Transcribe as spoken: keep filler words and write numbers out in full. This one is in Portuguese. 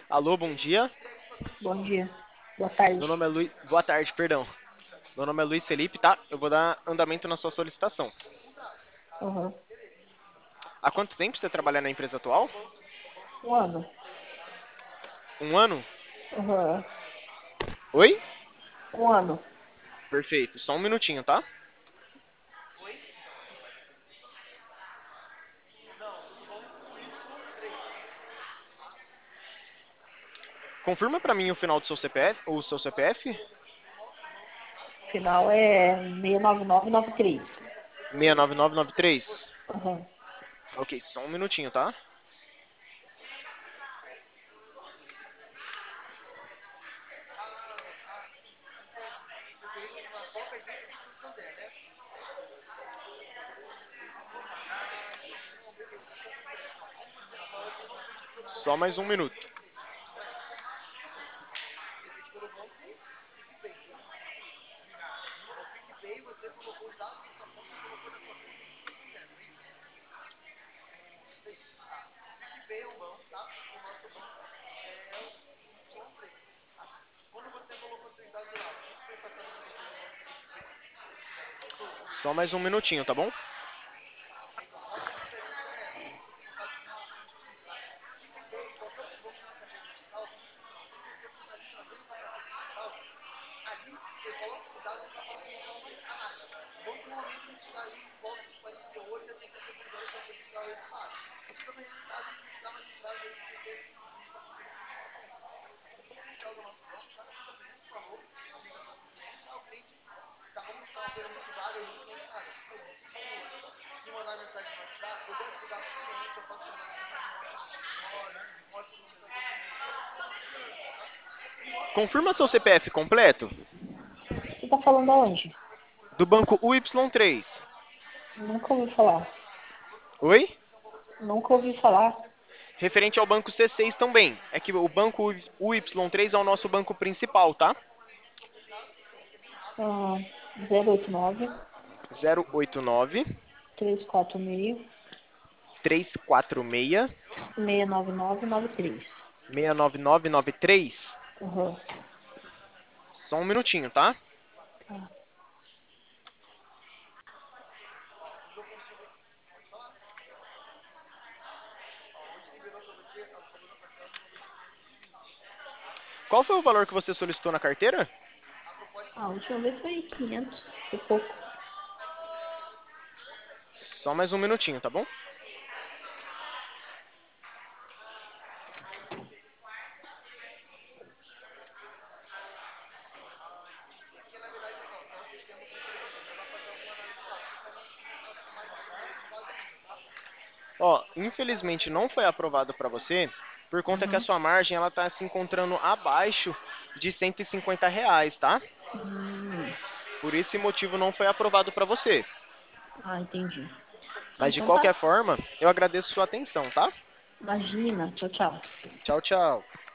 Alô, bom dia. Bom dia. Boa Meu tarde. nome é Luiz. Boa tarde, perdão. Meu nome é Luiz Felipe, tá? Eu vou dar andamento na sua solicitação. Uhum. Há quanto tempo você trabalha na empresa atual? Um ano. Um ano? Uhum. Oi? Um ano. Perfeito. Só um minutinho, tá? Confirma pra mim o final do seu C P F, o seu C P F? Final é seis nove nove nove três. seis nove nove nove três. Uhum. Ok, só um minutinho, tá? Só mais um minuto. Só mais um minutinho, tá bom? Confirma seu C P F completo. Você tá falando aonde? Do banco U Y três. Nunca ouvi falar. Oi? Nunca ouvi falar. Referente ao banco C seis também. É que o banco U Y três é o nosso banco principal, tá? Ah, zero oito nove, Zero oito nove três quatro seis, três quatro seis seis nove nove nove três. seis nove nove nove três. Uhum. Só um minutinho, tá? Tá. Qual foi o valor que você solicitou na carteira? A última vez foi quinhentos. Foi pouco. Só mais um minutinho, tá bom? Ó, infelizmente não foi aprovado para você, por conta que a Uhum. sua margem ela tá se encontrando abaixo de cento e cinquenta reais, tá? Hum. Por esse motivo não foi aprovado para você. Ah, entendi. Ah, Mas de então tá. qualquer forma, eu agradeço sua atenção, tá? Imagina. Tchau, tchau. Tchau, tchau.